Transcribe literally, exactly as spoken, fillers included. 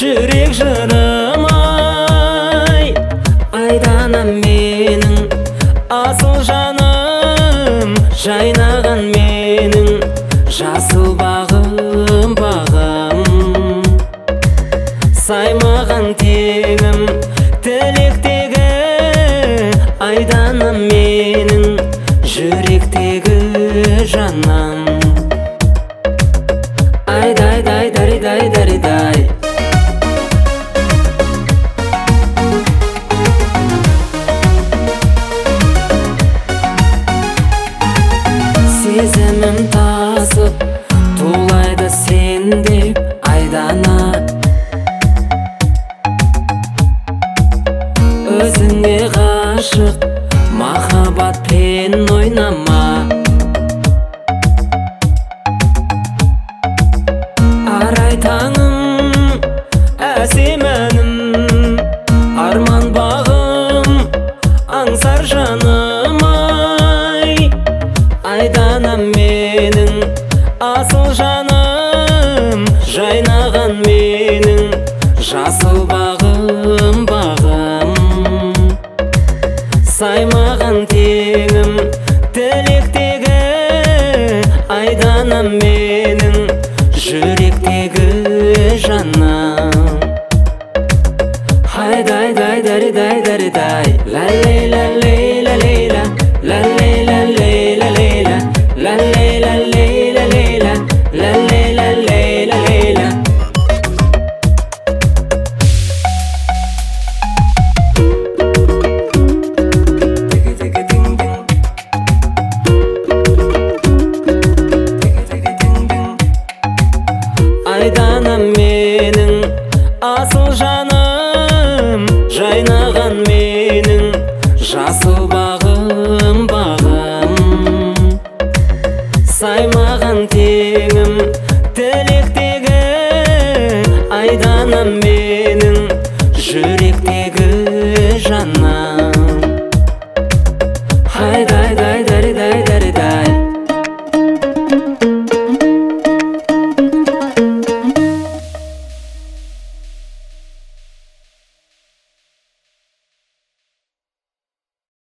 жүрек жырым-ай. Айданам менің асыл жаным, жайнаған менің жасыл бағым, бағым. Саймаған теңім тілектегі, айданам менің жүректегі жаным. Айдай дай дай дай дай дай. Сезімім тасып тулайды сен деп айдана. Өзіңе ғашық махаббатпен ойнама. Арай таңым, әсем әнім, арман бағым, аңсар жаным-ай. Айданам менің асыл жаным, жайнаған менің жасыл бағым, бағым. Саймаған теңім тілектегі, айданам менің жүректегі жаным. Айдай дай дай дай дай дай. Ла лей ла лей ла лей ла, ла лей ла лей ла лей ла, ла лей ла лей ла лей ла, ла лей ла лей ла лей ла. Айданам менің асыл жаным, жайнаған менің жасыл бағым, бағым. Саймаған теңім тілектегі, айданам менің